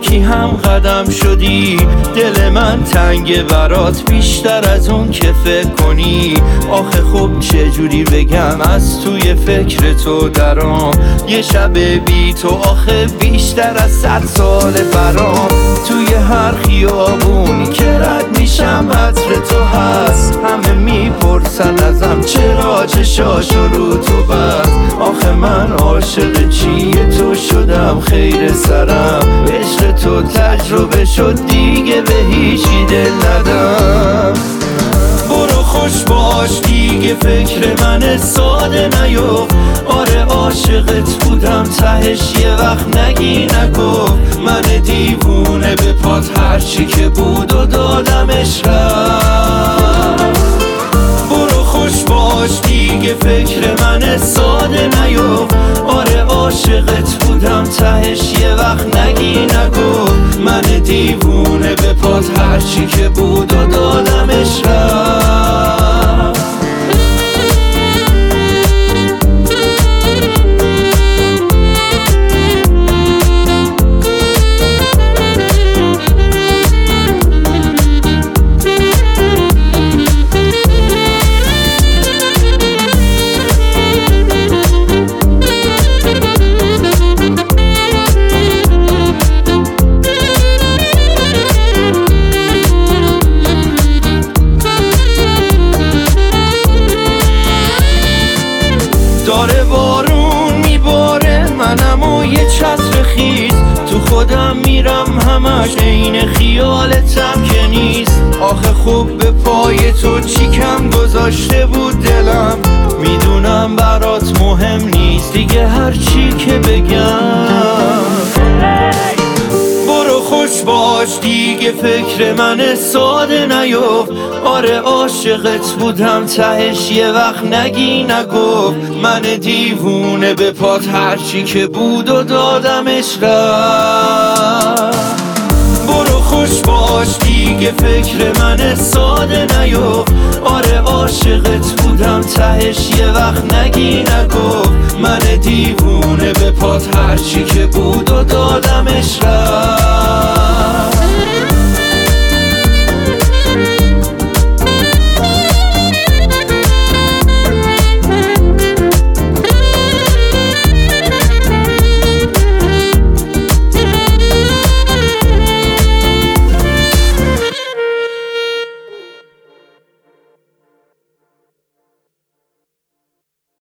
یکی هم قدم شدی، دل من تنگ برات بیشتر از اون که فکر کنی. آخه خب چجوری بگم از توی فکر تو درام، یه شب بی تو آخه بیشتر از 100 سال برام. توی هر خیابونی که رد میشم عطر تو هست، همه میپرسن ازم چرا چشاشو رو تو بست. آخه من عاشق چیه تو شدم خیر سرم، عشق تو تجربه شد دیگه به هیچی دل ندم. برو خوش باش دیگه فکر من ساده نیو، آره عاشقت بودم تهش یه وقت نگی نگفت. من دیوونه به پات هرچی که بود و دادمش رفت. برو خوش باش دیگه فکر من ساده نیو، آره عاشقت بودم تهش یه وقت نگی نگفت. من دیوونه به پات هرچی که بود و دادمش رفت. داره بارون میباره منم و یه چتر خیز، تو خودم میرم همش عین خیالتم که نیست. آخه خوب به پای تو چی کم گذاشته بود دلم، میدونم برات مهم نیست دیگه هر چی که بگم. برو خوش باش دیگه فکر من ساده نیو، آره عاشقت بودم تهش یه وقت نگی نگفت. من دیوونه به پات هرچی که بود و دادمش رفت. برو خوش باش دیگه فکر من ساده نیو، آره عاشقت بودم تهش یه وقت نگی نگفت. من دیوونه به پات هرچی که بود و دادمش رفت.